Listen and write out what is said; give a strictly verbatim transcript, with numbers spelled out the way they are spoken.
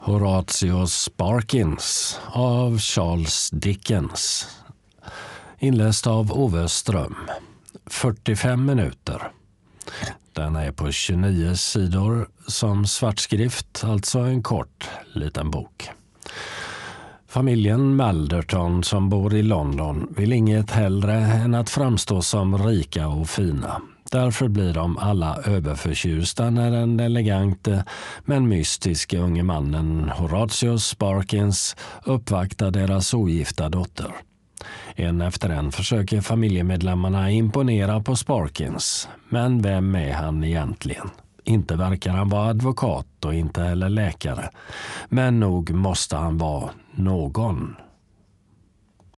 Horatio Sparkins av Charles Dickens. Inläst av Ove Ström. fyrtiofem minuter. Den är på tjugonio sidor som svartskrift, alltså en kort liten bok. Familjen Malderton som bor i London vill inget hellre än att framstå som rika och fina. Därför blir de alla överförtjusta när den elegante men mystiska unge mannen Horatio Sparkins uppvaktar deras ogifta dotter. En efter en försöker familjemedlemmarna imponera på Sparkins. Men vem är han egentligen? Inte verkar han vara advokat och inte heller läkare. Men nog måste han vara någon.